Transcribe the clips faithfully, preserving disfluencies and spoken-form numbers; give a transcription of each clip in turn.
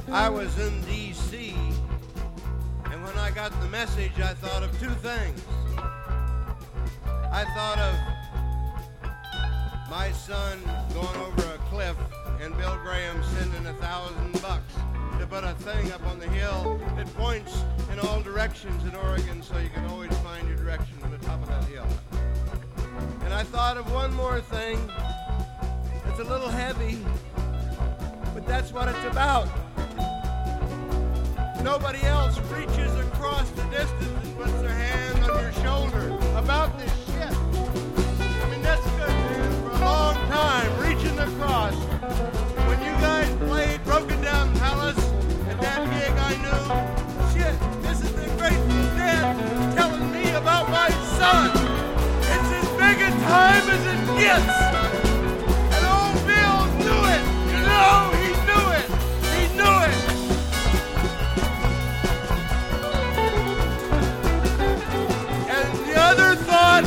I was in D C, and when I got the message, I thought of two things. I thought of my son going over a cliff and Bill Graham sending a thousand bucks to put a thing up on the hill that points in all directions in Oregon so you can always find your direction to the top of that hill. And I thought of one more thing. It's a little heavy, but that's what it's about. Nobody else reaches across the distance and puts their hand on your shoulder about this shit. I mean, that's good, man, for a long time, reaching across. When you guys played Broken Down Palace at that gig, I knew, shit, this is the Grateful Dead telling me about my son. It's as big a time as it gets. And old Bill knew it. You know, he knew it. He knew it. And the other thought,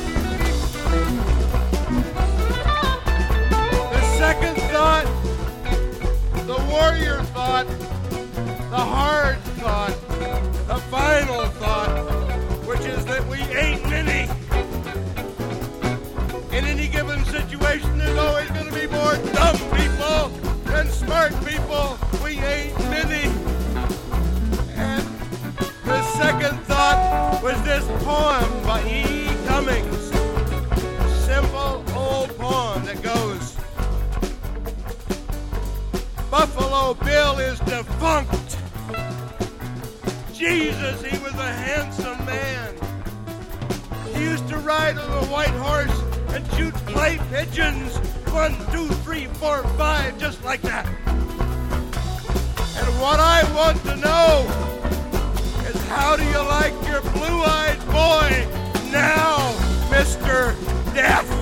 the second thought, the warrior thought, the hard thought, the final thought, which is that we ain't many. In any given situation, there's always going to be more dumb people than smart people. We ain't many. And the second thought was this poem by E. Cummings. Simple old poem that goes, Buffalo Bill is defunct. Jesus, he was a handsome man. He used to ride on a white horse and shoot clay pigeons. One, two, three, four, five, just like that. And what I want to know is how do you like your blue-eyed boy now, Mister Death?